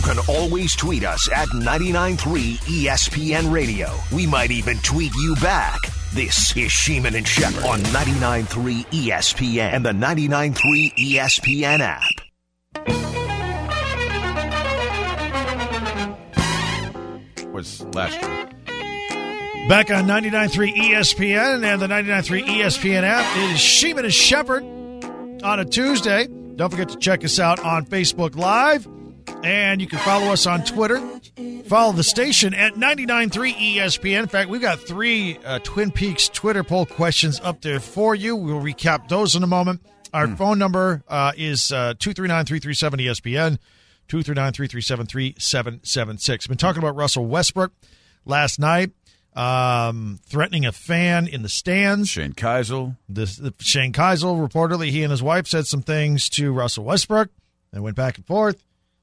can always tweet us at 99.3 ESPN Radio. We might even tweet you back. This is Sheeman and Shepherd on 99.3 ESPN and the 99.3 ESPN app. Was last year. Back on 99.3 ESPN and the 99.3 ESPN app, it is Sheeman and Shepherd on a Tuesday. Don't forget to check us out on Facebook Live, and you can follow us on Twitter. Follow the station at 99.3 ESPN. In fact, we've got 3 Twin Peaks Twitter poll questions up there for you. We'll recap those in a moment. Our phone number is 239-337-ESPN, 239-337-3776. Been talking about Russell Westbrook last night. Threatening a fan in the stands. Shane Keisel. Shane Keisel, reportedly, he and his wife said some things to Russell Westbrook. They went back and forth.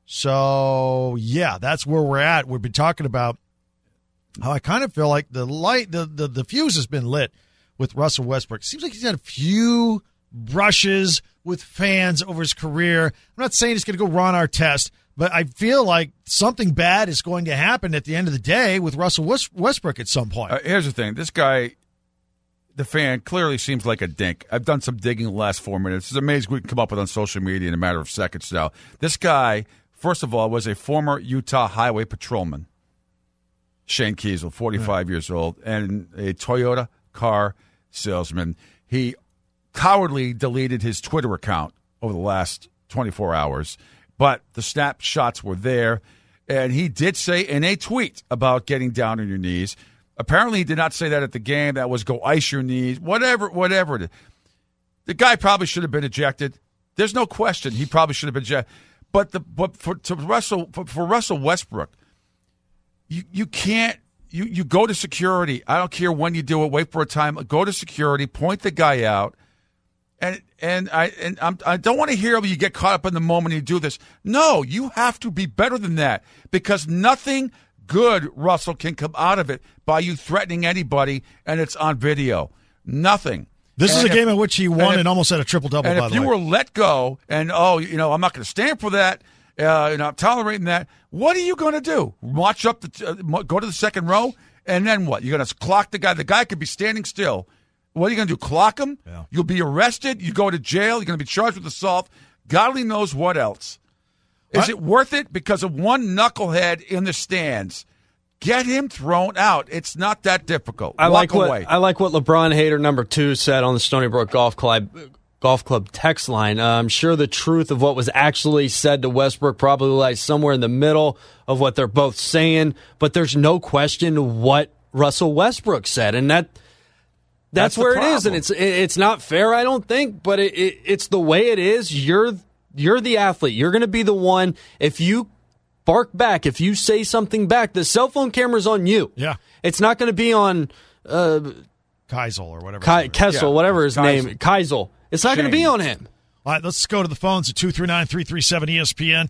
So, yeah, that's where we're at. We've been talking about how I kind of feel like the fuse has been lit with Russell Westbrook. Seems like he's had a few brushes with fans over his career. I'm not saying he's going to go Ron Artest, but I feel like something bad is going to happen at the end of the day with Russell Westbrook at some point. Here's the thing. This guy, the fan, clearly seems like a dink. I've done some digging the last 4 minutes. It's amazing what we can come up with on social media in a matter of seconds now. This guy, first of all, was a former Utah highway patrolman. Shane Keisel, 45 years old, and a Toyota car salesman. He cowardly deleted his Twitter account over the last 24 hours. But the snapshots were there, and he did say in a tweet about getting down on your knees. Apparently, he did not say that at the game. That was go ice your knees, whatever it is. The guy probably should have been ejected. There's no question he probably should have been ejected. But for Russell Westbrook, you can't. You go to security. I don't care when you do it. Wait for a time. Go to security. Point the guy out. And I don't want to hear you get caught up in the moment you do this. No, you have to be better than that because nothing good, Russell, can come out of it by you threatening anybody, and it's on video. Nothing. This is a game in which he won and almost had a triple-double, by the way. And if you were let go and, I'm not going to stand for that, I'm tolerating that, what are you going to do? March up, go to the second row, and then what? You're going to clock the guy. The guy could be standing still. What are you going to do, clock him? Yeah. You'll be arrested. You go to jail. You're going to be charged with assault. God only knows what else. Is it worth it because of one knucklehead in the stands? Get him thrown out. It's not that difficult. I like what LeBron hater number 2 said on the Stony Brook Golf Club text line. I'm sure the truth of what was actually said to Westbrook probably lies somewhere in the middle of what they're both saying, but there's no question what Russell Westbrook said, and that's where it is, and it's not fair, I don't think, but it's the way it is. You're the athlete. You're going to be the one. If you bark back, if you say something back, the cell phone camera's on you. Yeah. It's not going to be on Keisel or whatever. Kessel, whatever his name. Keisel. It's not going to be on him. All right, let's go to the phones at 239-337-ESPN,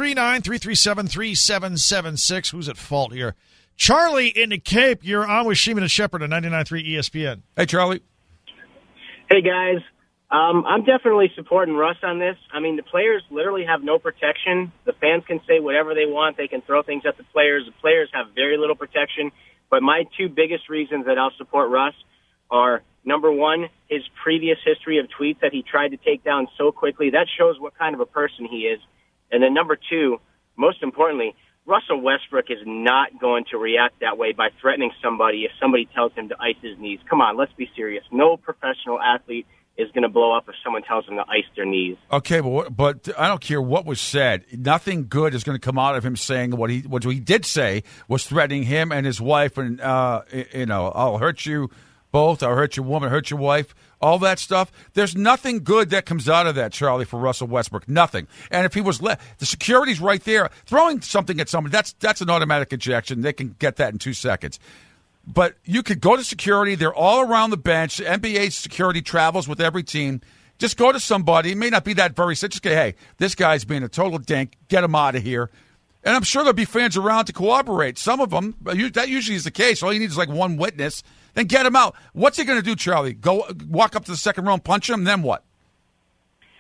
239-337-3776. Who's at fault here? Charlie in the Cape, you're on with Sheeman and Shepherd on 99.3 ESPN. Hey, Charlie. Hey, guys. I'm definitely supporting Russ on this. I mean, the players literally have no protection. The fans can say whatever they want. They can throw things at the players. The players have very little protection. But my 2 biggest reasons that I'll support Russ are, number 1, his previous history of tweets that he tried to take down so quickly. That shows what kind of a person he is. And then number 2, most importantly, Russell Westbrook is not going to react that way by threatening somebody if somebody tells him to ice his knees. Come on, let's be serious. No professional athlete is going to blow up if someone tells them to ice their knees. Okay, but I don't care what was said. Nothing good is going to come out of him saying what he did say was threatening him and his wife, and I'll hurt you both. I'll hurt your woman, hurt your wife. All that stuff. There's nothing good that comes out of that, Charlie, for Russell Westbrook. Nothing. And if he was the security's right there, throwing something at somebody, that's an automatic ejection. They can get that in 2 seconds. But you could go to security. They're all around the bench. NBA security travels with every team. Just go to somebody. It may not be that very simple. Just go, hey, this guy's being a total dink. Get him out of here. And I'm sure there'll be fans around to cooperate. Some of them, that usually is the case. All you need is like one witness. Then get him out. What's he going to do, Charlie? Go walk up to the second row and punch him? Then what?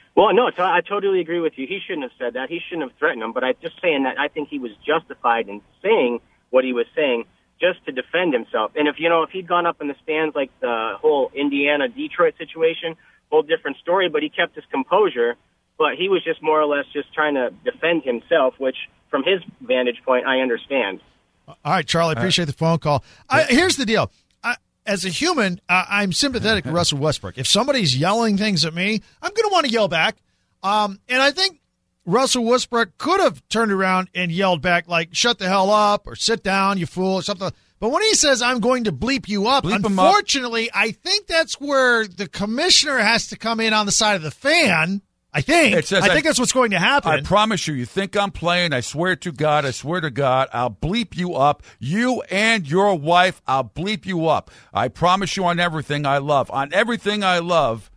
Well, no, I totally agree with you. He shouldn't have said that. He shouldn't have threatened him. But I'm just saying that I think he was justified in saying what he was saying just to defend himself. And if he'd gone up in the stands like the whole Indiana-Detroit situation, whole different story, but he kept his composure. But he was just more or less just trying to defend himself, which from his vantage point, I understand. All right, Charlie, I appreciate the phone call. Here's the deal. As a human, I'm sympathetic to Russell Westbrook. If somebody's yelling things at me, I'm going to want to yell back. And I think Russell Westbrook could have turned around and yelled back like, shut the hell up or sit down, you fool, or something. But when he says, I'm going to bleep you up, unfortunately, I think that's where the commissioner has to come in on the side of the fan. I think that's what's going to happen. I promise you think I'm playing. I swear to God, I'll bleep you up. You and your wife, I'll bleep you up. I promise you on everything I love. On everything I love,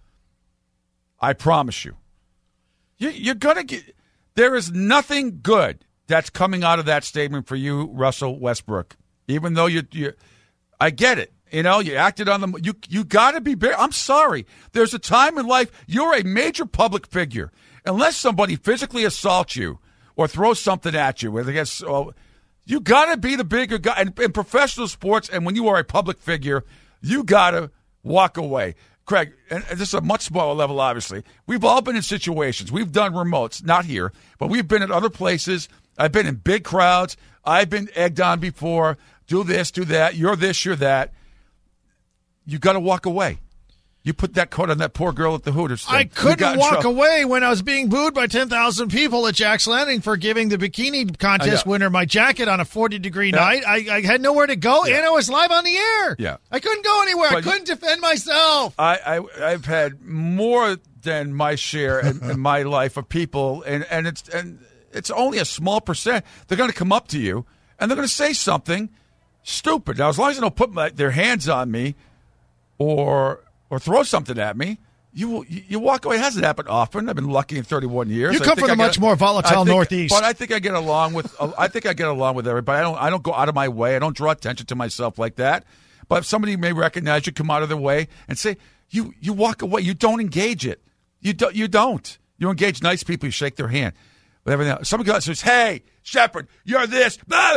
I promise you. You're going to get – there is nothing good that's coming out of that statement for you, Russell Westbrook, even though I get it. You acted on them. You got to be – I'm sorry. There's a time in life you're a major public figure. Unless somebody physically assaults you or throws something at you, you got to be the bigger guy. And in professional sports and when you are a public figure, you got to walk away. Craig, and this is a much smaller level, obviously. We've all been in situations. We've done remotes, not here, but we've been at other places. I've been in big crowds. I've been egged on before. Do this, do that. You're this, you're that. You got to walk away. You put that coat on that poor girl at the Hooters. I couldn't walk away when I was being booed by 10,000 people at Jack's Landing for giving the bikini contest winner my jacket on a 40-degree night. I had nowhere to go, and I was live on the air. Yeah. I couldn't go anywhere. I couldn't defend myself. I've had more than my share in my life of people, and it's only a small percent. They're going to come up to you, and they're going to say something stupid. Now, as long as they don't put their hands on me or throw something at me, you walk away. It hasn't happened often. I've been lucky in 31 years. You come from a much more volatile Northeast. But I think I get along with everybody. I don't go out of my way. I don't draw attention to myself like that. But if somebody may recognize you, come out of their way and say, you walk away. You don't engage it. You don't. You engage nice people. You shake their hand. But everything else. Somebody goes and says, hey, Shepard, you're this.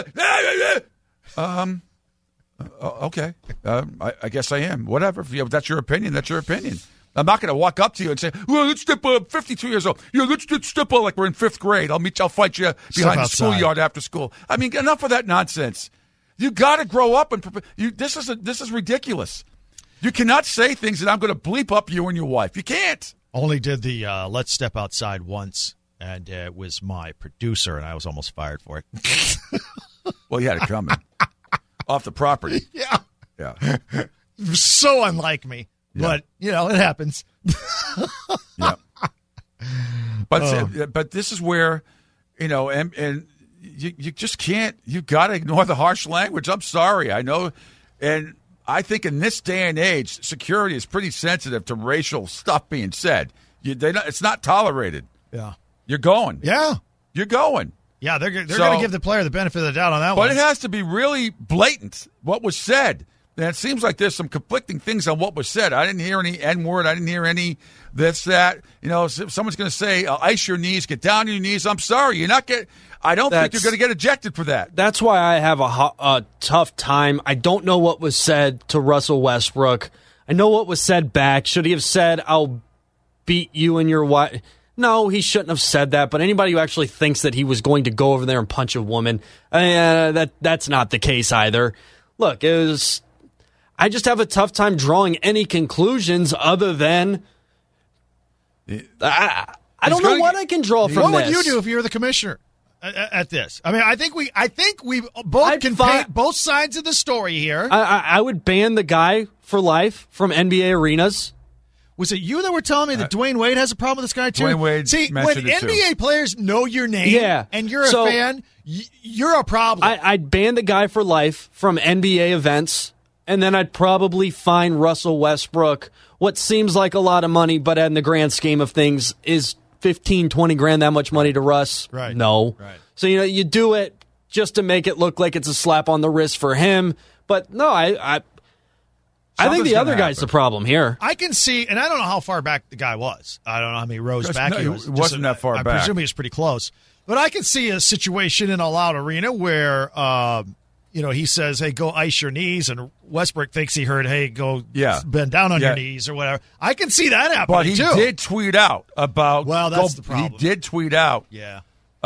Okay. I guess I am. Whatever. If that's your opinion, that's your opinion. I'm not going to walk up to you and say, well, let's step up. 52 years old. Let's step up like we're in fifth grade. I'll fight you behind the schoolyard after school. I mean, enough of that nonsense. You got to grow up and this is ridiculous. You cannot say things that I'm going to bleep up you and your wife. You can't. Only did the let's step outside once, and it was my producer, and I was almost fired for it. Well, you had it coming. Off the property. Yeah. So unlike me. Yeah. But, it happens. Yeah. But this is where, and you just can't, you got to ignore the harsh language. I'm sorry. I know. And I think in this day and age, security is pretty sensitive to racial stuff being said. It's not tolerated. Yeah. You're going. Yeah. You're going. Yeah, they're going to give the player the benefit of the doubt on that one. But it has to be really blatant, what was said. And it seems like there's some conflicting things on what was said. I didn't hear any N-word. I didn't hear any this, that. If someone's going to say, ice your knees, get down on your knees. I'm sorry. I don't think you're going to get ejected for that. That's why I have a tough time. I don't know what was said to Russell Westbrook. I know what was said back. Should he have said, I'll beat you and your wife? No, he shouldn't have said that, but anybody who actually thinks that he was going to go over there and punch a woman, that's not the case either. Look, I just have a tough time drawing any conclusions other than I don't know what I can draw from this. What would you do if you were the commissioner at this? I mean, I think we both can paint both sides of the story here. I would ban the guy for life from NBA arenas. Was it you that were telling me that Dwayne Wade has a problem with this guy, too? Dwayne Wade See, when NBA players know your name and you're a fan, you're a problem. I'd ban the guy for life from NBA events, and then I'd probably fine Russell Westbrook what seems like a lot of money, but in the grand scheme of things, is 15, 20 grand that much money to Russ? Right. No. Right. So, you do it just to make it look like it's a slap on the wrist for him. But, no, I think the Something's other gonna guy's the happen. problem here. I can see, and I don't know how far back the guy was. I don't know how many rows Just- back no, he was. it wasn't that far I back. presume he was pretty close. But I can see a situation in a loud arena where, he says, hey, go ice your knees, and Westbrook thinks he heard, hey, go bend down on your knees or whatever. I can see that happening, But he too. did tweet out about. Well, that's the problem. He did tweet out. Yeah.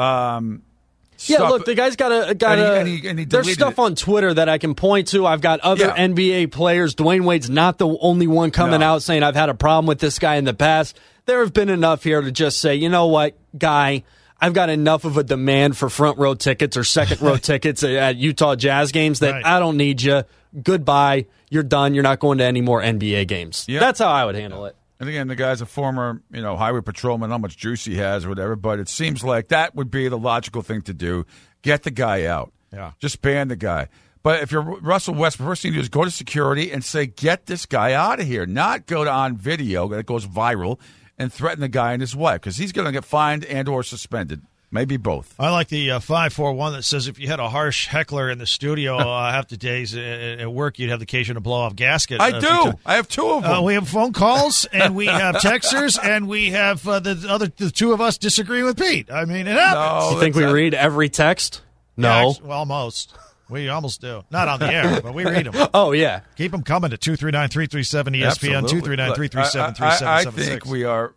Yeah, look, the guy's got and he there's deleted stuff it. on Twitter that I can point to. I've got other Yeah. NBA players. Dwayne Wade's not the only one coming No. out saying I've had a problem with this guy in the past. There have been enough here to just say, you know what, guy, I've got enough of a demand for front row tickets or second row tickets at Utah Jazz games that Right. I don't need you. Goodbye. You're done. You're not going to any more NBA games. Yeah. That's how I would handle it. And again, the guy's a former, highway patrolman, how much juice he has or whatever, but it seems like that would be the logical thing to do. Get the guy out. Yeah. Just ban the guy. But if you're Russell Westbrook, first thing you do is go to security and say, get this guy out of here. Not go on video that goes viral and threaten the guy and his wife, because he's going to get fined and or suspended. Maybe both. I like the 541 that says if you had a harsh heckler in the studio half the days at work, you'd have the occasion to blow off gasket. I do. I have two of them. We have phone calls, and we have texters, and we have the two of us disagreeing with Pete. I mean, it happens. No, You think we read every text? No. Yeah, well, almost. We almost do. Not on the air, but we read them. Oh, yeah. Keep them coming to 239-337-ESPN, Absolutely. 239-337-3776. I think we are,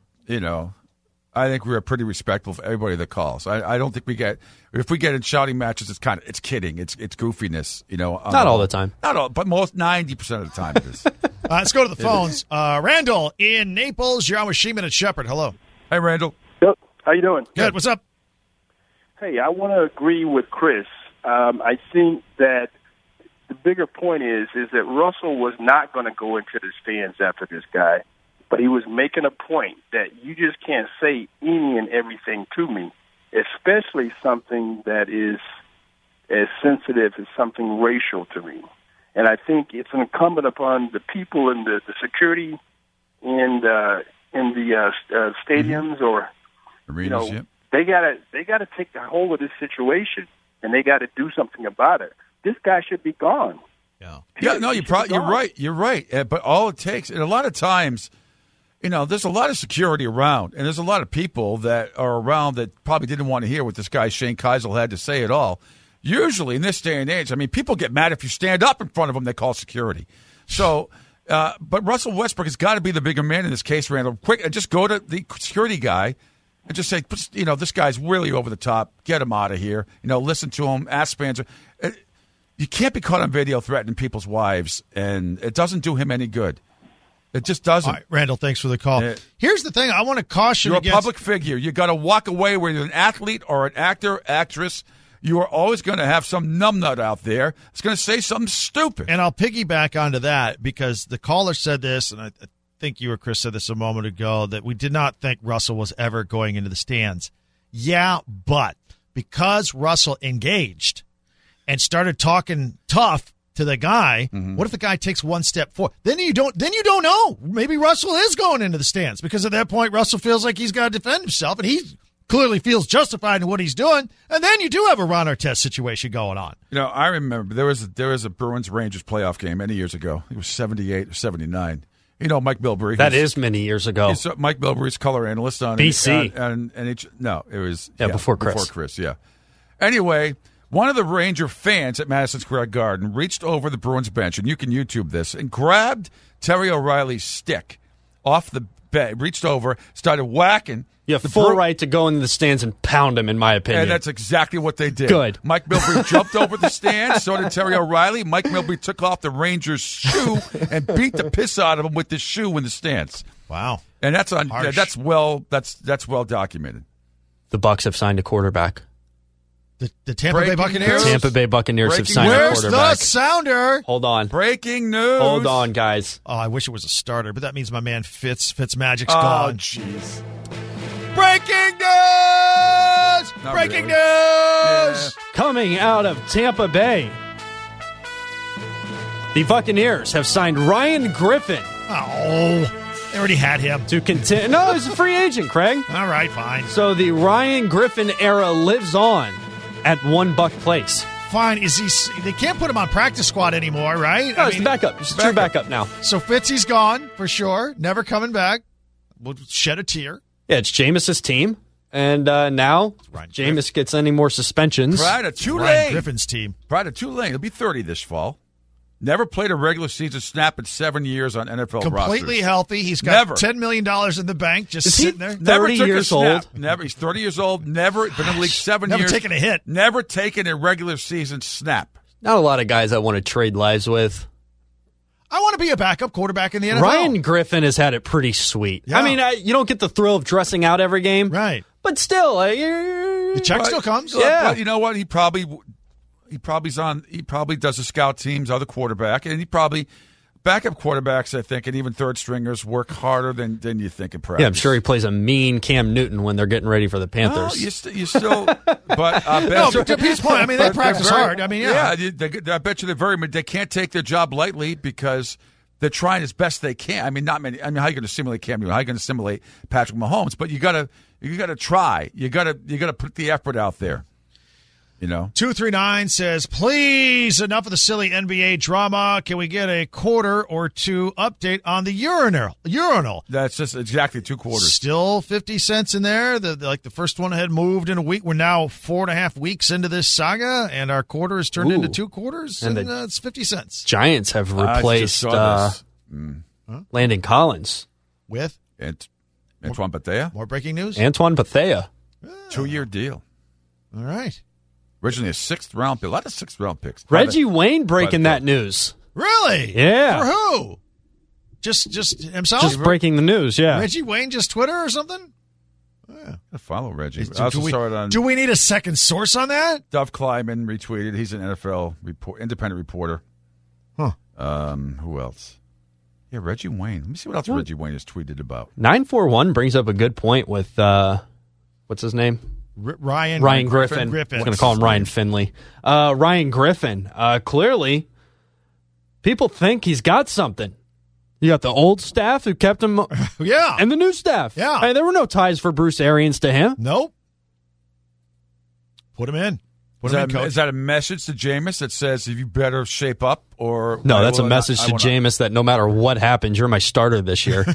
I think we are pretty respectful of everybody that calls. I don't think if we get in shouting matches, it's kidding. It's goofiness, Not all the time. Not all, but most 90% of the time it is. Let's go to the phones. Randall in Naples. You're on with Sheeman and Shepard. Hello. Hey, Randall. Yep. How you doing? Good. What's up? Hey, I want to agree with Chris. I think that the bigger point is that Russell was not going to go into the stands after this guy, but he was making a point that you just can't say any and everything to me, especially something that is as sensitive as something racial to me. And I think it's incumbent upon the people in the security in the stadiums or Arenas, yeah. they gotta take the whole of this situation and they got to do something about it. This guy should be gone. Yeah, no, you're right. You're right. But all it takes, and a lot of times, there's a lot of security around, and there's a lot of people that are around that probably didn't want to hear what this guy Shane Keisel had to say at all. Usually in this day and age, people get mad if you stand up in front of them, they call security. So, but Russell Westbrook has got to be the bigger man in this case, Randall. Quick, just go to the security guy and just say, this guy's really over the top. Get him out of here. Listen to him. Ask fans. You can't be caught on video threatening people's wives, and it doesn't do him any good. It just doesn't. All right, Randall, thanks for the call. Here's the thing. I want to caution You're against... a public figure. You got to walk away, whether you're an athlete or an actor, actress. You are always going to have some numbnut out there that's going to say something stupid. And I'll piggyback onto that because the caller said this, and I think you or Chris said this a moment ago, that we did not think Russell was ever going into the stands. Yeah, but because Russell engaged and started talking tough to the guy, what if the guy takes one step forward? Then you don't know. Maybe Russell is going into the stands because at that point Russell feels like he's got to defend himself, and he clearly feels justified in what he's doing. And then you do have a Ron Artest situation going on. I remember there was a Bruins-Rangers playoff game many years ago. It was 78 or 79. Mike Bilbrey. That is many years ago. He's Mike Bilbrey's color analyst on BC. It was before Chris. Before Chris, yeah. Anyway, one of the Ranger fans at Madison Square Garden reached over the Bruins bench, and you can YouTube this, and grabbed Terry O'Reilly's stick off the bed, reached over, started whacking. You have full right to go into the stands and pound him, in my opinion. And that's exactly what they did. Good. Mike Milbury jumped over the stand, so did Terry O'Reilly. Mike Milbury took off the Rangers' shoe and beat the piss out of him with the shoe in the stands. Wow. And that's Harsh. that's well documented. The Bucks have signed a quarterback. The Tampa Bay Breaking Buccaneers? news. Tampa Bay Buccaneers have Breaking signed a Where's quarterback. the sounder? Hold on. Breaking news. Hold on, guys. Oh, I wish it was a starter, but that means my man Fitzmagic's Oh, gone. jeez. Breaking news! Not Breaking really. news! Coming out of Tampa Bay, the Buccaneers have signed Ryan Griffin Oh, they already had him. to continue. No, he's a free agent, Craig. All right, fine. So the Ryan Griffin era lives on at One Buck Place. fine. Is he? They can't put him on practice squad anymore, right? No, he's the backup. He's a true backup now. So Fitzy's gone for sure. Never coming back. We'll shed a tear. Yeah, it's Jameis's team. And now Jameis gets any more suspensions. Pride of Tulane. Ryan Griffin's team. Pride of Tulane. He'll be 30 this fall. Never played a regular season snap in 7 years on NFL rosters. Completely healthy. He's got $10 million in the bank just sitting there. Never 30 took years a snap. old? Never. He's 30 years old. Never been in the league 7 years. Never taken a hit. Never taken a regular season snap. Not a lot of guys I want to trade lives with. I want to be a backup quarterback in the NFL. Ryan Griffin has had it pretty sweet. Yeah. I mean, you don't get the thrill of dressing out every game. Right. But still, the check still comes. Yeah. But you know what? He probably does the scout teams, other quarterback, and backup quarterbacks, I think, and even third stringers work harder than you think in practice. Yeah, I'm sure he plays a mean Cam Newton when they're getting ready for the Panthers. Well, you still, but No, but to Pete's point, I mean, they practice hard. I mean, yeah. I bet you they can't take their job lightly because they're trying as best they can. I mean, not many. I mean, how are you going to simulate Cam Newton? How are you going to simulate Patrick Mahomes? But you got to try. You got to put the effort out there. You know, 239 says, please, enough of the silly NBA drama. Can we get a quarter or two update on the urinal? That's just exactly 2 quarters. Still 50 cents in there. The first one had moved in a week. We're now 4.5 weeks into this saga, and our quarter has turned into 2 quarters, and it's 50 cents. Giants have replaced Landon Collins. With? Antoine Bethea. More breaking news? Antoine Bethea. 2-year deal. All right. Originally a 6th-round pick. A lot of 6th-round picks. Reggie Wayne breaking that news. Really? Yeah. For who? Just himself? Just breaking the news, yeah. Reggie Wayne, just Twitter or something? Yeah. I follow Reggie. Do we need a second source on that? Dov Kleiman retweeted. He's an NFL independent reporter. Huh. Who else? Yeah, Reggie Wayne. Let me see what else Reggie Wayne has tweeted about. 941 brings up a good point with, what's his name? Ryan Griffin. I was going to call him Ryan Finley. Ryan Griffin. Clearly, people think he's got something. You got the old staff who kept him, yeah, and the new staff. Yeah, I mean, there were no ties for Bruce Arians to him. Nope. Put him in. Is that a message to Jameis that says you better shape up? Or no, that's a message to Jameis that no matter what happens, you're my starter this year.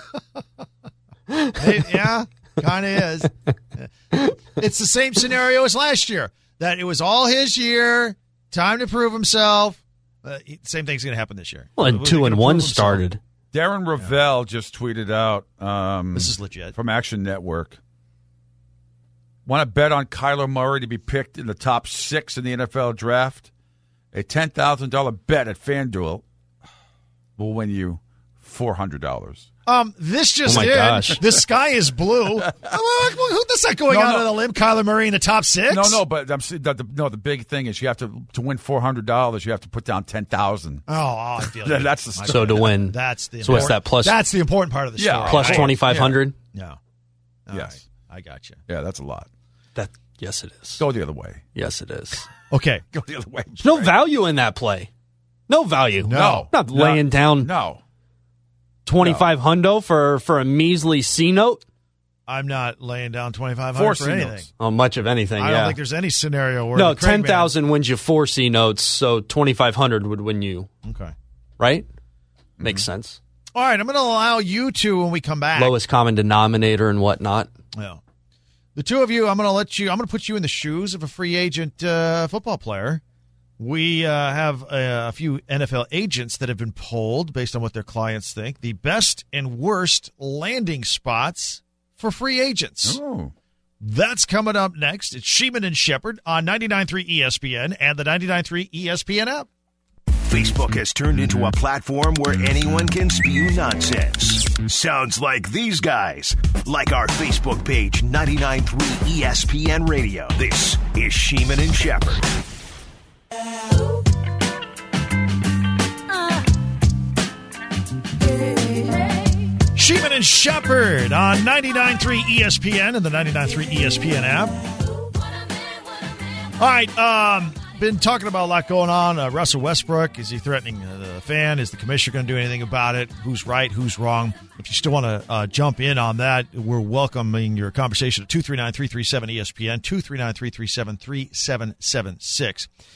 Yeah. Kind of is. It's the same scenario as last year. That it was all his year, time to prove himself. Same thing's going to happen this year. Well, and 2-1 started. Darren Ravel just tweeted out. This is legit. From Action Network. Want to bet on Kyler Murray to be picked in the top 6 in the NFL draft? A $10,000 bet at FanDuel will win you $400. This just oh my in. Gosh. The sky is blue. Who's that going out on a limb? Kyler Murray in the top 6? No, but the big thing is you have to win $400. You have to put down $10,000. Oh, I feel you. That's the so to win. That's the so what's that plus? That's the important part of the story. Yeah, plus 2,500. Yeah. Yes, right. I got you. Yeah, that's a lot. Yes, it is. Go the other way. Yes, it is. Okay, go the other way. There's no value in that play. No value. No, not laying down. No. 25 hundo for a measly C note. I'm not laying down 2,500 for anything. Notes. Oh, much of anything. I don't think there's any scenario where no 10,000 wins you 4 C notes, so 2,500 would win you. Okay, right? Makes sense. All right, I'm going to allow you two when we come back. Lowest common denominator and whatnot. Yeah, the two of you. I'm going to put you in the shoes of a free agent football player. We have a few NFL agents that have been polled based on what their clients think. The best and worst landing spots for free agents. Oh. That's coming up next. It's Sheeman and Shepherd on 99.3 ESPN and the 99.3 ESPN app. Facebook has turned into a platform where anyone can spew nonsense. Sounds like these guys. Like our Facebook page, 99.3 ESPN Radio. This is Sheeman and Shepherd. Sheeman and Shepherd on 99.3 ESPN and the 99.3 ESPN app. All right, been talking about a lot going on. Russell Westbrook, is he threatening the fan? Is the commissioner going to do anything about it? Who's right? Who's wrong? If you still want to jump in on that, we're welcoming your conversation at 239-337-ESPN, 239-337-3776.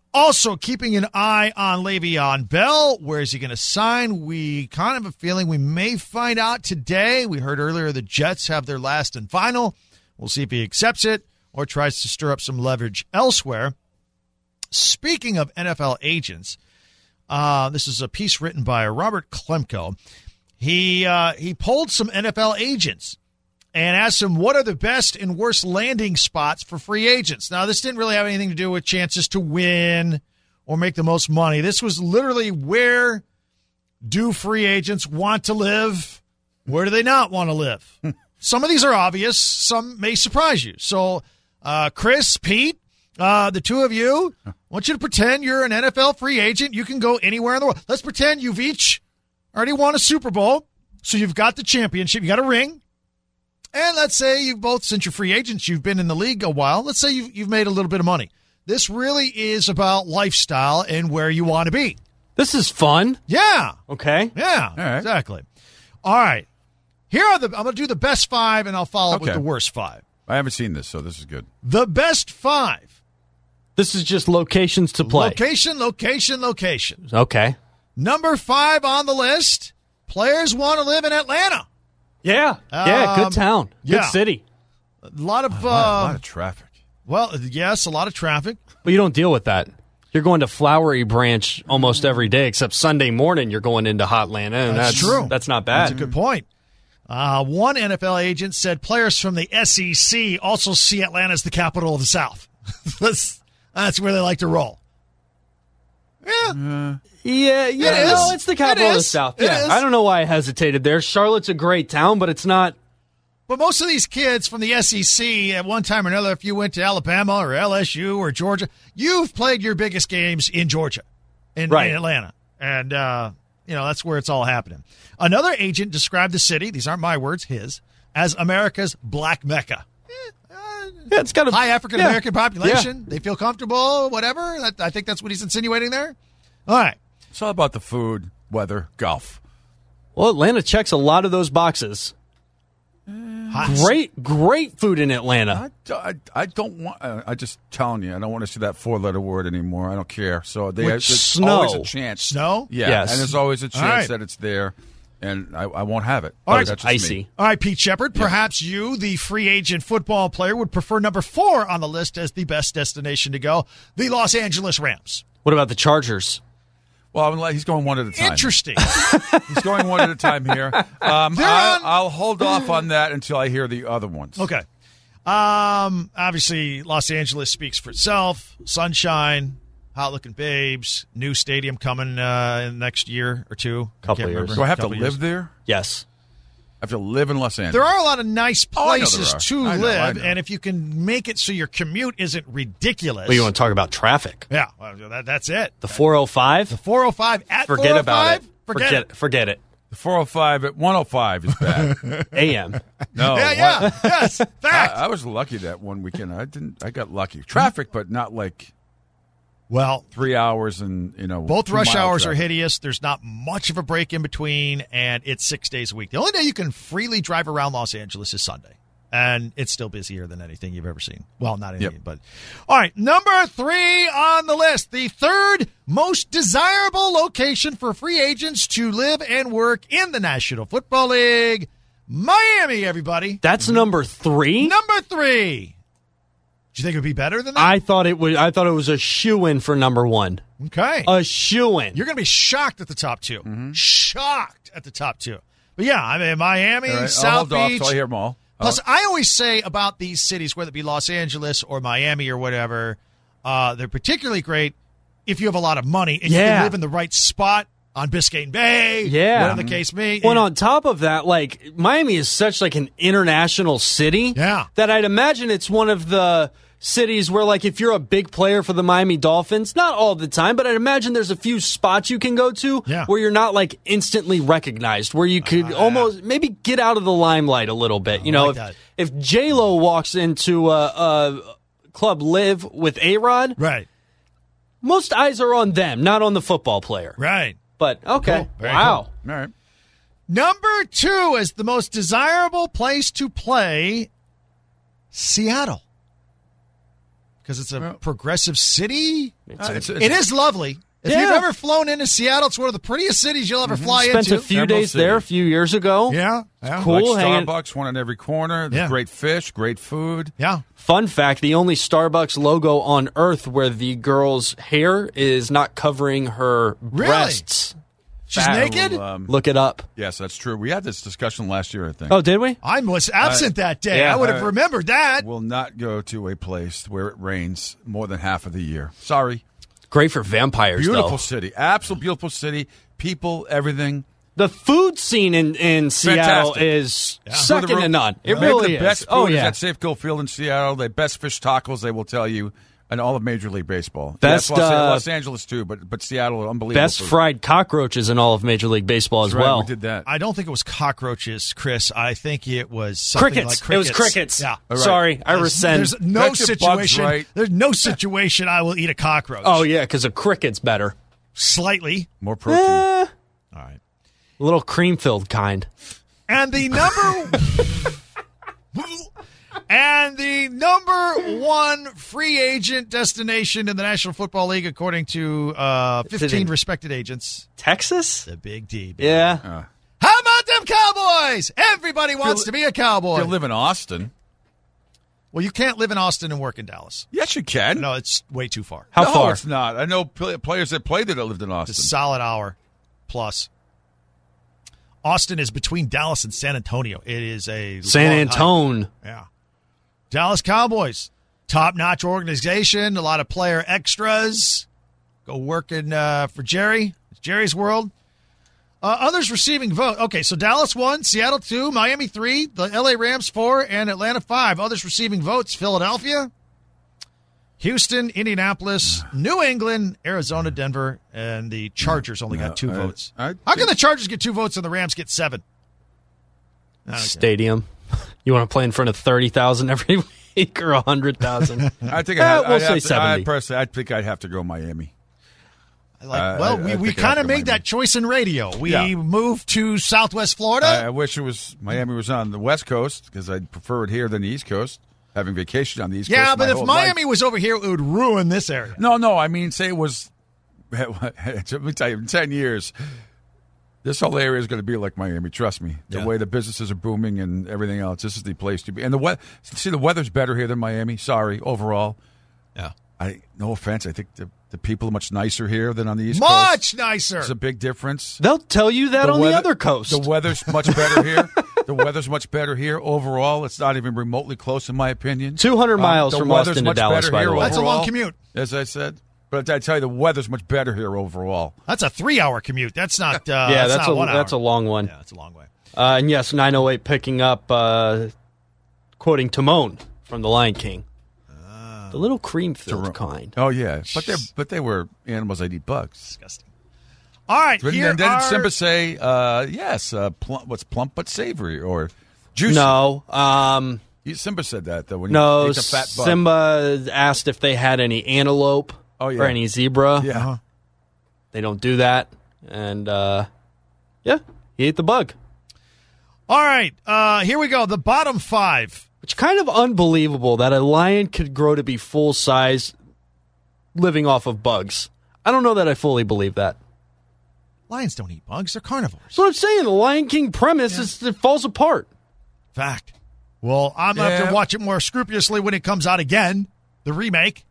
Also, keeping an eye on Le'Veon Bell. Where is he going to sign? We kind of have a feeling we may find out today. We heard earlier the Jets have their last and final. We'll see if he accepts it or tries to stir up some leverage elsewhere. Speaking of NFL agents, this is a piece written by Robert Klemko. He polled some NFL agents and asked them what are the best and worst landing spots for free agents. Now, this didn't really have anything to do with chances to win or make the most money. This was literally where do free agents want to live? Where do they not want to live? Some of these are obvious. Some may surprise you. So, Chris, Pete, the two of you, I want you to pretend you're an NFL free agent. You can go anywhere in the world. Let's pretend you've each already won a Super Bowl, so you've got the championship. You got a ring. And let's say you've both, since you're free agents, you've been in the league a while. Let's say you've made a little bit of money. This really is about lifestyle and where you want to be. This is fun. Yeah. Okay. Yeah, All right. Exactly. All right. I'm going to do the best 5, and I'll follow up with Okay. the worst 5. I haven't seen this, so this is good. The best 5. This is just locations to play. Location. Okay. Number 5 on the list, players want to live in Atlanta. Yeah. Good town. Good yeah. city. A lot of, A lot of traffic. well, yes, a lot of traffic. But you don't deal with that. You're going to Flowery Branch almost every day, except Sunday morning you're going into Hotlanta, and That's true. That's not bad. That's a good point. One NFL agent said players from the SEC also see Atlanta as the capital of the South. That's where they like to roll. Yeah. Yeah, no, it's the capital of the is. South. It Yeah, is. I don't know why I hesitated there. Charlotte's a great town, but it's not. But most of these kids from the SEC, at one time or another, if you went to Alabama or LSU or Georgia, you've played your biggest games in Georgia, in Atlanta. And, that's where it's all happening. Another agent described the city, these aren't my words, his, as America's Black Mecca. Yeah, it's got a High African-American population. They feel comfortable, whatever. I think that's what he's insinuating there. All right. It's all about the food, weather, golf. Well, Atlanta checks a lot of those boxes. Great food in Atlanta. I don't want. I just telling you, I don't want to see that 4-letter word anymore. I don't care. So there's snow. always a chance. Snow? Yeah, Yes. and there's always a chance right. that it's there, and I won't have it. All right. That's just Icy. me. All right, Pete Shepard, perhaps you, the free agent football player, would prefer number 4 on the list as the best destination to go, the Los Angeles Rams. What about the Chargers? Well, he's going one at a time. Interesting. He's going one at a time here. I'll hold off on that until I hear the other ones. Okay. Obviously, Los Angeles speaks for itself. Sunshine, hot-looking babes, new stadium coming in the next year or two. Couple Can't years. remember. Do I have to Couple live years. there? Yes. I have to live in Los Angeles. There are a lot of nice Oh, I know places there are. to I know, live, I know. and if you can make it so your commute isn't ridiculous. Well, you want to talk about traffic? Yeah, well, that's it. The 405? 405 at Forget 405? about it. Forget it. Forget it. The 405 at 105 is bad. AM. No. Yeah. Yes. Fact. I was lucky that one weekend. I got lucky. Traffic, but not like Well, 3 hours and, both 2 rush mile hours are traffic. hideous. There's not much of a break in between, and it's 6 days a week. The only day you can freely drive around Los Angeles is Sunday, and it's still busier than anything you've ever seen. Well, not anything, Yep. but all right. Number 3 on the list, the third most desirable location for free agents to live and work in the National Football League, Miami. Everybody, That's number 3? number 3. Do you think it would be better than that? I thought it was a shoo-in for number 1. Okay. A shoo-in. You're going to be shocked at the top 2. Shocked at the top 2. But yeah, I mean, Miami, All right, I'll South hold off Beach. till I hear them all. Plus, I always say about these cities, whether it be Los Angeles or Miami or whatever, they're particularly great if you have a lot of money and you Yeah. can live in the right spot on Biscayne Bay. Yeah. Whatever the case may be. Well, on top of that, like, Miami is such like an international city Yeah. that I'd imagine it's one of the cities where, like, if you're a big player for the Miami Dolphins, not all the time, but I'd imagine there's a few spots you can go to Yeah. where you're not, like, instantly recognized, where you could almost maybe get out of the limelight a little bit. You know, like that. if J-Lo walks into a Club Live with A-Rod, Right. most eyes are on them, not on the football player. Right. But, okay. Cool. Very Wow. cool. All right. Number 2 is the most desirable place to play, Seattle. because it's a progressive city. It is lovely. If you've ever flown into Seattle, it's one of the prettiest cities you'll ever fly into. Spent a few days there a few years ago. Yeah. Cool. Like Starbucks, one on every corner. Great fish, great food. Yeah. Fun fact, the only Starbucks logo on Earth where the girl's hair is not covering her breasts. She's naked? Look it up. Yes, that's true. We had this discussion last year, I think. Oh, did we? I was absent that day. I would have remembered that. Will not go to a place where it rains more than half of the year. Sorry. Great for vampires, Beautiful though. city. Absolute beautiful city. People, everything. The food scene in Seattle Fantastic. is second to none. It Maybe really the is. best food is at Safeco Field in Seattle. The best fish tacos, they will tell you, and all of Major League Baseball. Best, Los Angeles, too, but Seattle, unbelievable. Best food. fried cockroaches in all of Major League Baseball That's as right, well. we did that. I don't think it was cockroaches, Chris. I think it was something Crickets. like crickets. It was crickets. Yeah. Right. Sorry, I rescind. There's no That's your bugs, situation. right? There's no situation I will eat a cockroach. Oh, yeah, because a cricket's better. Slightly. More protein. All right. A little cream-filled kind. And the number one free agent destination in the National Football League, according to 15 respected agents. Texas? The Big D. Baby. Yeah. How about them Cowboys? Everybody wants to be a Cowboy. You live in Austin. Well, you can't live in Austin and work in Dallas. Yes, you can. No, it's way too far. How no, far? it's not. I know players that played there that lived in Austin. It's a solid hour plus. Austin is between Dallas and San Antonio. It is a San long Antone. hike. Yeah. Dallas Cowboys, top-notch organization, a lot of player extras. Go working for Jerry. It's Jerry's world. Others receiving vote. Okay, so Dallas 1, Seattle 2, Miami 3, the LA Rams 4, and Atlanta 5. Others receiving votes, Philadelphia, Houston, Indianapolis, New England, Arizona, Denver, and the Chargers only got 2 votes. How can the Chargers get 2 votes and the Rams get 7? Stadium. You want to play in front of 30,000 every week or 100,000? I think we'll say 70. I think I'd have to go Miami. We kind of made that choice in radio. We moved to Southwest Florida. I wish Miami was on the West Coast because I'd prefer it here than the East Coast. Having vacation on the East Coast. Yeah, but if Miami was over here, it would ruin this area. No. I mean, say it was. Let me tell you, in 10 years, this whole area is going to be like Miami. Trust me. The way the businesses are booming and everything else, this is the place to be. And the weather's better here than Miami. Sorry, overall. Yeah. No offense. I think the people are much nicer here than on the East Coast. Coast. Much nicer. It's a big difference. They'll tell you that on the other coast. The weather's much better here. The weather's much better here overall. It's not even remotely close, in my opinion. 200 miles from Austin to Dallas, by the way. That's a long commute. As I said. But I tell you, the weather's much better here overall. That's a 3-hour commute. That's not. That's not 1 hour. That's a long one. Yeah, it's a long way. And yes, 908 picking up, quoting Timon from The Lion King. The little cream-filled kind. Oh yeah, but they were animals that eat bugs. Disgusting. All right, Didn't Simba say yes? What's plump but savory or juicy? No. Simba said that though. When no, he eats a fat bug. Simba asked if they had any antelope or any zebra. Yeah, they don't do that, and he ate the bug. All right, here we go. The bottom 5. It's kind of unbelievable that a lion could grow to be full size living off of bugs. I don't know that I fully believe that. Lions don't eat bugs. They're carnivores. That's what I'm saying. The Lion King premise is it falls apart. Fact. Well, I'm going to have to watch it more scrupulously when it comes out again. The remake.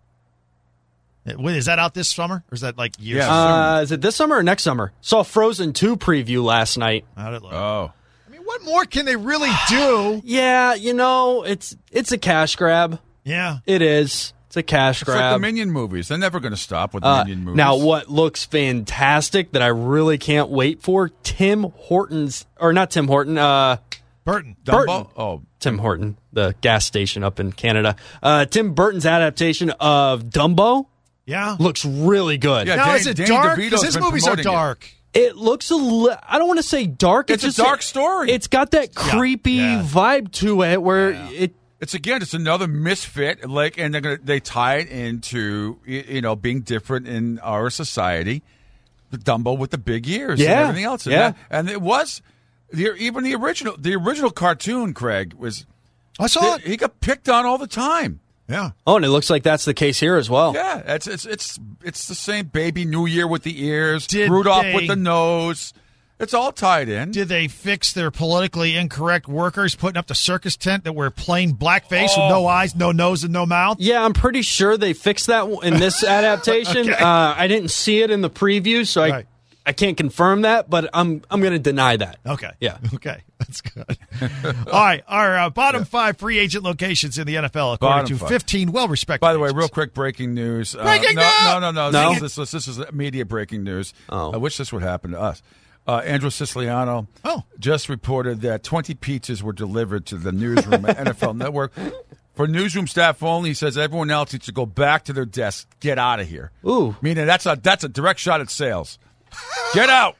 Is that out this summer? Or is that like years? Is it this summer or next summer? Saw Frozen 2 preview last night. How'd it look? Oh. What more can they really do? Yeah, it's a cash grab. Yeah. It is. It's a cash grab. It's like the Minion movies. They're never going to stop with the Minion movies. Now, what looks fantastic that I really can't wait for, Tim Hortons, or not Tim Horton, Burton. Dumbo? Oh. Tim Horton, the gas station up in Canada. Tim Burton's adaptation of Dumbo looks really good. Yeah, now, is it dark? Because his movies are dark. It looks I don't want to say dark. It's just a dark story. It's got that creepy vibe to it where it's another misfit, and they tie it into being different in our society. The Dumbo with the big ears and everything else. And it was even the original cartoon. Craig was. I saw it. He got picked on all the time. Yeah. Oh, and it looks like that's the case here as well. Yeah, it's the same baby New Year with the ears, Did Rudolph they- with the nose. It's all tied in. Did they fix their politically incorrect workers putting up the circus tent that were plain blackface with no eyes, no nose, and no mouth? Yeah, I'm pretty sure they fixed that in this adaptation. Okay. I didn't see it in the preview, so Right. I can't confirm that, but I'm going to deny that. Okay. Yeah. Okay. That's good. All right. Our bottom 5 free agent locations in the NFL, according Bottom to 5. 15 well-respected By the way, agents. real quick breaking news. Breaking No. No? This is immediate breaking news. Oh. I wish this would happen to us. Andrew Siciliano just reported that 20 pizzas were delivered to the newsroom at NFL Network. For newsroom staff only, he says everyone else needs to go back to their desks. Get out of here. Ooh. Meaning that's a direct shot at sales. Get out.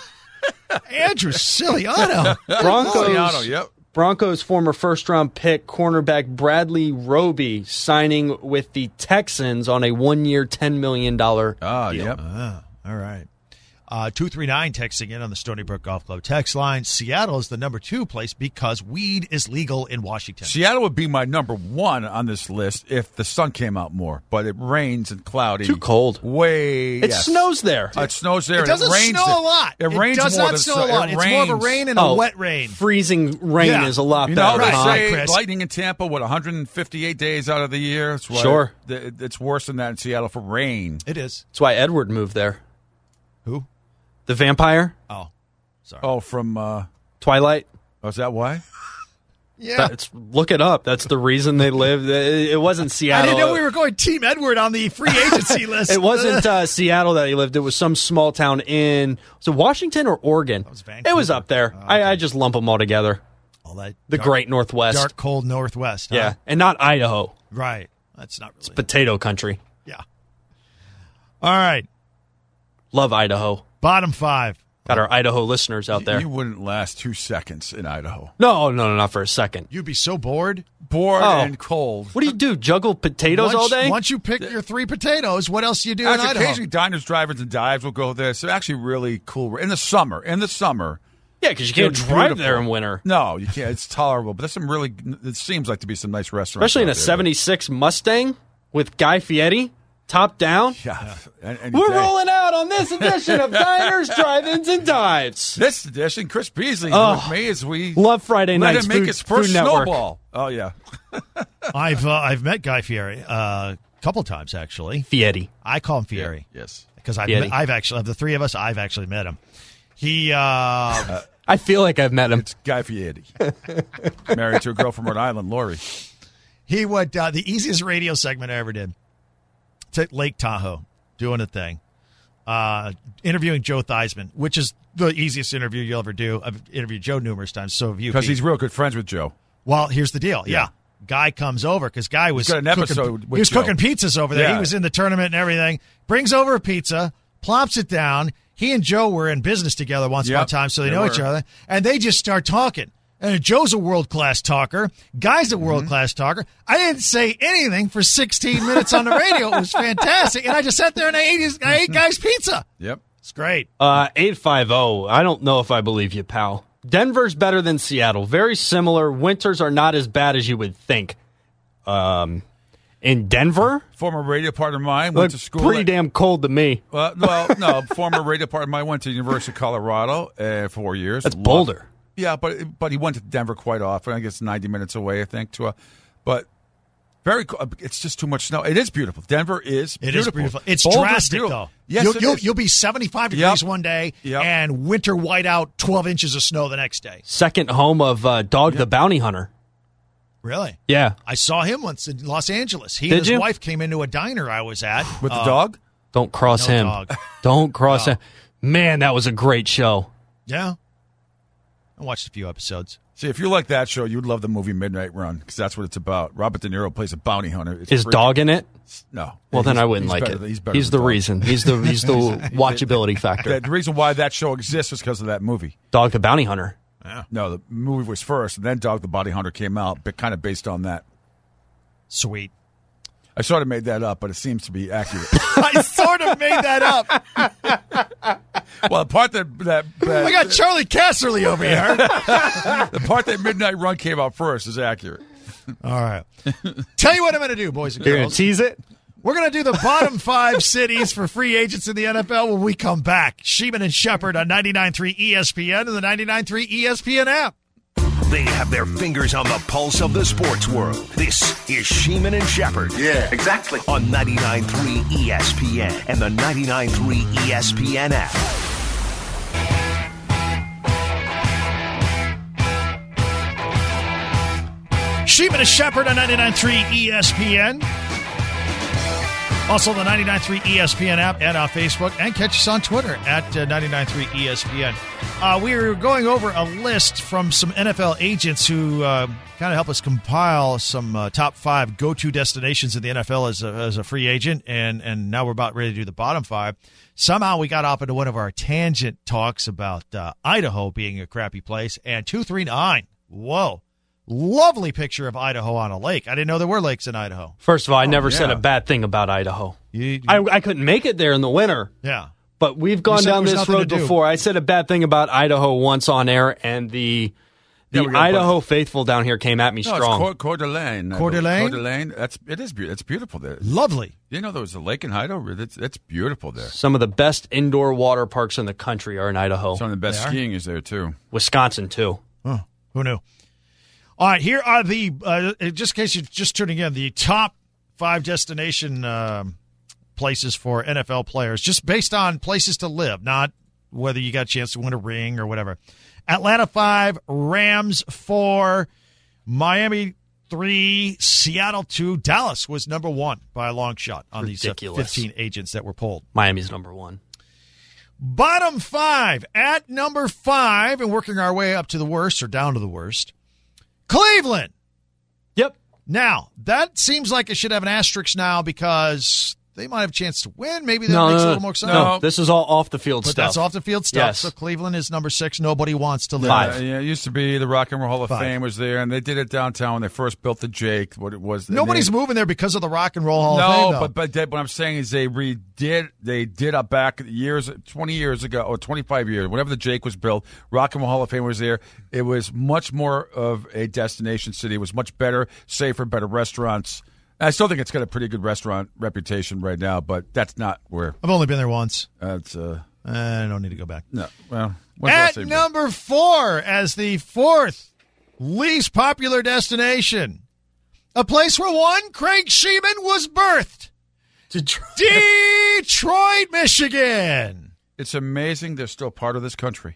Andrew Siciliano. Siciliano, yep. Broncos former first-round pick cornerback Bradley Roby signing with the Texans on a 1-year, $10 million deal. Yep. All right. 239 texting in on the Stony Brook Golf Club text line. Seattle is the number 2 place because weed is legal in Washington. Seattle would be my number 1 on this list if the sun came out more, but it rains and cloudy. Too cold. It Snows there. It snows there. It doesn't and it rains snow there. a lot. It rains does more not than snow a lot. It It's more of a rains. rain and a wet rain. Freezing rain Yeah. is a lot You better. know, they Right. say Chris. lightning in Tampa, 158 days out of the year? That's why Sure. It's worse than that in Seattle for rain. It is. That's why Edward moved there. Who? The vampire? Oh, sorry. Oh, from, Twilight? is that why? Yeah. Look it up. That's the reason they lived. It wasn't I Seattle. didn't know we were going Team Edward on the free agency list. It wasn't Seattle that he lived. It was some small town in Washington or Oregon. was Vancouver. It was up there. Okay. I just lump them all together. All that The dark- Great Northwest. Dark, cold Northwest. Huh? Yeah, and not Idaho. Right. That's not really. Potato country. Yeah. All right. Love Idaho. Bottom 5. Got our Idaho listeners out there. You wouldn't last 2 seconds in Idaho. No, not for a second. You'd be so bored. Bored Oh. and cold. What do you do? Juggle potatoes all day? Once you pick your 3 potatoes, what else do you do in Actually, Idaho? occasionally diners, drivers, and dives will go there. So actually really cool. In the summer. Yeah, because you can't It's drive beautiful. there in winter. No, you can't. It's tolerable. But there's some really, it seems like to be some nice restaurants. Especially in out a there. 76 Mustang with Guy Fieri, top down. Yeah. Any We're day. rolling out on this edition of Diners, Drive-Ins, and Dives. This edition, Chris Beasley Oh, with me as we Love Friday let nights. him make Food- his first Food Network. snowball. Oh, yeah. I've met Guy Fieri a couple times actually. Fieri. I call him Fieri Yes. because Fieri. I've actually of the 3 of us I've actually met him. He I feel like I've met him. It's Guy Fieri. Married to a girl from Rhode Island, Lori. he would the easiest radio segment I ever did. To Lake Tahoe doing a thing. Interviewing Joe Theismann, which is the easiest interview you'll ever do. I've interviewed Joe numerous times, so have you. Because Pete. he's real good friends with Joe. Well, here's the deal. Yeah. Guy comes over because Guy was He's got an cooking, episode with he was Joe. cooking pizzas over there. Yeah. He was in the tournament and everything. Brings over a pizza, plops it down. He and Joe were in business together once upon a time, so they know each were. other. And they just start talking. And Joe's a world-class talker. Guy's a world-class talker. I didn't say anything for 16 minutes on the radio. It was fantastic. And I just sat there and I ate Guy's pizza. Yep. It's great. 850. I don't know if I believe you, pal. Denver's better than Seattle. Very similar. Winters are not as bad as you would think. In Denver, Former radio partner of mine went to looked school. pretty damn cold to me. No. Former radio partner of mine went to the University of Colorado 4 years. That's Boulder. Yeah, but he went to Denver quite often. I guess 90 minutes away, I think. But very cool. It's just too much snow. It is beautiful. Denver is It beautiful. is beautiful. It's Boulder's drastic, beautiful. though. Yes, you'll be 75 degrees one day Yep. and winter whiteout 12 inches of snow the next day. Second home of Dog the Bounty Hunter. Really? Yeah. I saw him once in Los Angeles. He Did and his you? wife came into a diner I was at. With the dog? Don't cross No him. dog. Don't cross him. Man, that was a great show. Yeah. I watched a few episodes. See, if you like that show, you'd love the movie Midnight Run because that's what it's about. Robert De Niro plays a bounty hunter. It's Is freaking- Dog in it? No. Well, then He's- I wouldn't he's like better- it. He's better He's than the Dog. reason. He's the watchability factor. The reason why that show exists is because of that movie. Dog the Bounty Hunter. No, the movie was first, and then Dog the Bounty Hunter came out, but kind of based on that. Sweet. I sort of made that up, but it seems to be accurate. I sort of made that up. Well, the part that I got Charlie Casserly over here. the part that Midnight Run came out first is accurate. All right. Tell you what I'm going to do, boys and You're going girls. to tease it? We're going to do the bottom 5 cities for free agents in the NFL when we come back. Sheeman and Shepard on 99.3 ESPN and the 99.3 ESPN app. They have their fingers on the pulse of the sports world. This is Sheeman and Shepard. Yeah, exactly. On 99.3 ESPN and the 99.3 ESPN app. Sheeman and Shepard on 99.3 ESPN. Also the 99.3 ESPN app and on Facebook. And catch us on Twitter at 99.3 ESPN. We were going over a list from some NFL agents who kind of help us compile some top 5 go-to destinations in the NFL as a free agent. And now we're about ready to do the bottom 5. Somehow we got off into one of our tangent talks about Idaho being a crappy place. And 239, whoa. Lovely picture of Idaho on a lake. I didn't know there were lakes in Idaho. First of all, I never said a bad thing about Idaho. I couldn't make it there in the winter. Yeah. But we've gone down this road before. I said a bad thing about Idaho once on air, and the Idaho faithful down here came at me strong. It's Coeur d'Alene. Coeur d'Alene? Coeur d'Alene. It's beautiful there. Lovely. You know there was a lake in Idaho? It's beautiful there. Some of the best indoor water parks in the country are in Idaho. Some of the best skiing is there, too. Wisconsin, too. Oh, who knew? All right, here are the, just in case you're just tuning in, the top 5 destination places for NFL players, just based on places to live, not whether you got a chance to win a ring or whatever. Atlanta 5, Rams 4, Miami 3, Seattle 2, Dallas was number 1 by a long shot on these 15 agents that were polled. Miami's number 1. Bottom 5, at number 5, and working our way up to the worst or down to the worst, Cleveland. Yep. Now, that seems like it should have an asterisk now because they might have a chance to win. Maybe that makes it a little more exciting. No, this is all off the field But stuff. that's off the field stuff. Yes. So Cleveland is number 6. Nobody wants to live. 5. Yeah, it used to be the Rock and Roll Hall of 5. Fame was there, and they did it downtown when they first built the Jake. What it was. Nobody's moving there because of the Rock and Roll Hall of Fame. No, but what I'm saying is they did up back 20 years ago, or 25 years, whenever the Jake was built, Rock and Roll Hall of Fame was there. It was much more of a destination city. It was much better, safer, better restaurants. I still think it's got a pretty good restaurant reputation right now, but that's not where. I've only been there once. I don't need to go back. No. Well, at number 4, as the 4th least popular destination, a place where one Craig Sheeman was birthed. Detroit, Michigan. It's amazing they're still part of this country.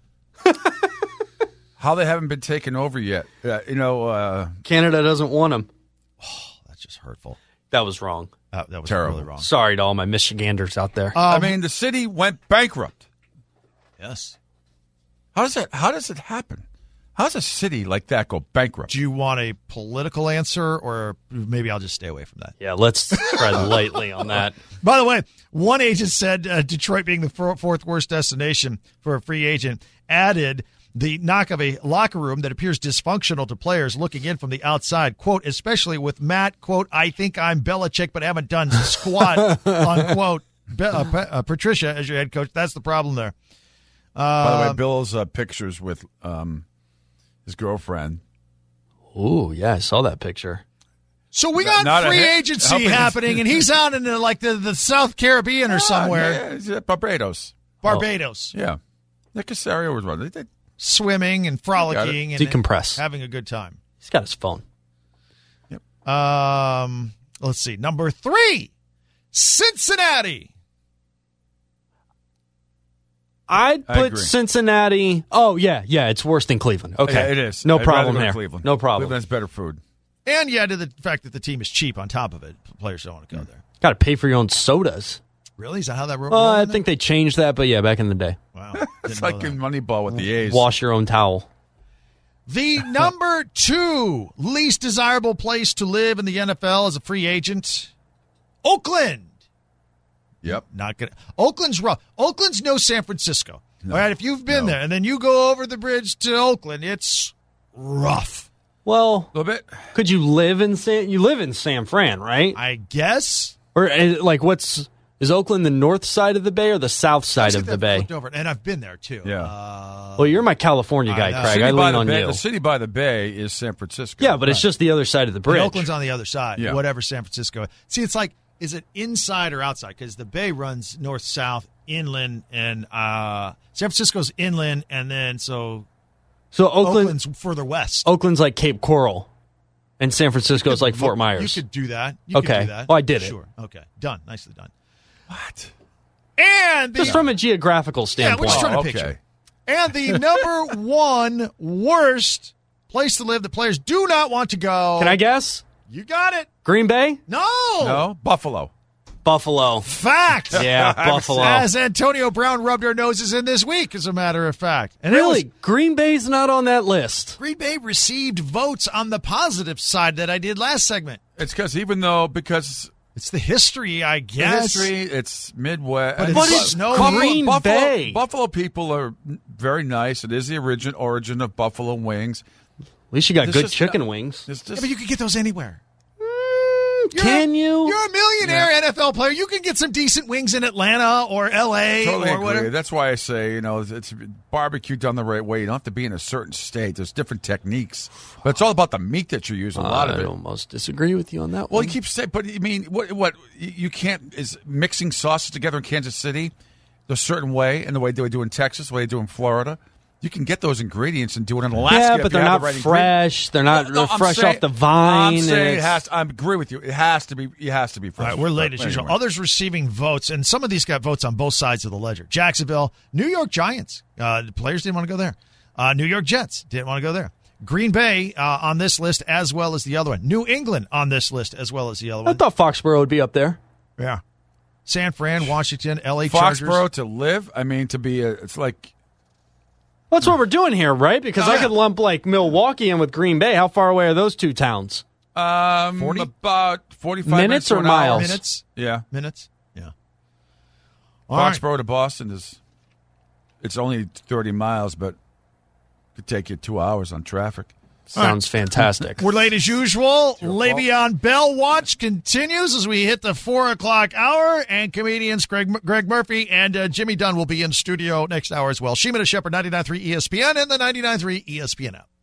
How they haven't been taken over yet. Canada doesn't want them. That's just hurtful. That was wrong. That was terrible. really wrong. Sorry to all my Michiganders out there. I mean, the city went bankrupt. Yes. How does it happen? How does a city like that go bankrupt? Do you want a political answer, or maybe I'll just stay away from that? Yeah, let's tread lightly on that. By the way, one agent said Detroit being the 4th worst destination for a free agent added the knock of a locker room that appears dysfunctional to players looking in from the outside, quote, especially with Matt, quote, I think I'm Belichick but haven't done squat, unquote, Patricia as your head coach. That's the problem there. By the way, Bill's pictures with his girlfriend. Ooh, yeah, I saw that picture. So we got free agency happening, and he's out in the South Caribbean or somewhere. Yeah, he's at Barbados. Barbados. Yeah. Nick Casario was running. They swimming and frolicking and decompress, having a good time. He's got his phone. Yep. Let's see. Number 3, Cincinnati. I'd put Cincinnati. Oh, yeah, it's worse than Cleveland. Okay. Yeah, it is. No I'd problem rather go there. to Cleveland. No problem. Cleveland has better food. And you add to the fact that the team is cheap on top of it. Players don't want to go there. Got to pay for your own sodas. Really? Is that how that works? I think they changed that, but yeah, back in the day. Wow. It's like in Moneyball with the A's. Wash your own towel. The number 2 least desirable place to live in the NFL as a free agent, Oakland. Yep. Not good. Oakland's rough. Oakland's no San Francisco. No. All right, if you've been there and then you go over the bridge to Oakland, it's rough. Well, A little bit. could you live in San Fran, right? I guess. Or like what's Is Oakland the north side of the bay or the south side of the bay? Over, and I've been there, too. Yeah. Well, you're my California guy, Craig. I lean on you. The city by the bay is San Francisco. Yeah, but it's just the other side of the bridge. And Oakland's on the other side, Yeah. whatever San Francisco. See, it's like, is it inside or outside? Because the bay runs north-south, inland, and San Francisco's inland, and then so Oakland's further west. Oakland's like Cape Coral, and San Francisco's like Fort Myers. You could do that. Okay. Could do that. Well, I did it. Sure. Okay. Done. Nicely done. What? And Just from a geographical we're standpoint. just trying to okay. picture. And the number one worst place to live that players do not want to go. Can I guess? You got it. Green Bay? No, Buffalo. Buffalo. Fact. Yeah, Buffalo. As Antonio Brown rubbed our noses in this week, as a matter of fact. And Really? Green Bay's not on that list. Green Bay received votes on the positive side that I did last segment. It's because It's the history, I the guess. history, it's Midwest. But it's no Green Bay. Buffalo people are very nice. It is the origin of buffalo wings. At least you got This good is chicken not- wings. It's Yeah, just, but you could get those anywhere. Can you? You're a millionaire NFL player. You can get some decent wings in Atlanta or L.A. totally or agree. whatever. That's why I say, it's barbecue done the right way. You don't have to be in a certain state. There's different techniques. But it's all about the meat that you use, a lot of I it. almost disagree with you on that Well, one. you keep saying, but I mean, what you can't is mixing sauces together in Kansas City a certain way, and the way they do in Texas, the way they do in Florida. You can get those ingredients and do it in Alaska. Yeah, if but you they're have not the right fresh. They're not No, I'm fresh saying- off the vine. I'm saying and it has. I agree with you. It has to be. It has to be fresh. All right, we're late as usual. Anyway. Others receiving votes, and some of these got votes on both sides of the ledger. Jacksonville, New York Giants. The players didn't want to go there. New York Jets didn't want to go there. Green Bay on this list as well as the other one. New England on this list as well as the other I one. thought Foxborough would be up there. Yeah. San Fran, Washington, L.A. Chargers. Foxborough to live. I mean, to be. It's like. That's what we're doing here, right? Because I could lump like Milwaukee in with Green Bay. How far away are those two towns? 40? About 45 Minutes to or an hour. miles? Minutes. Yeah. Minutes. Yeah. All right. Foxborough to Boston is. It's only 30 miles, but it could take you 2 hours on traffic. Sounds fantastic. We're late as usual. Le'Veon Bell watch continues as we hit the 4 o'clock hour, and comedians Greg Murphy and Jimmy Dunn will be in studio next hour as well. Sheeman and Shepherd, 99.3 ESPN and the 99.3 ESPN app.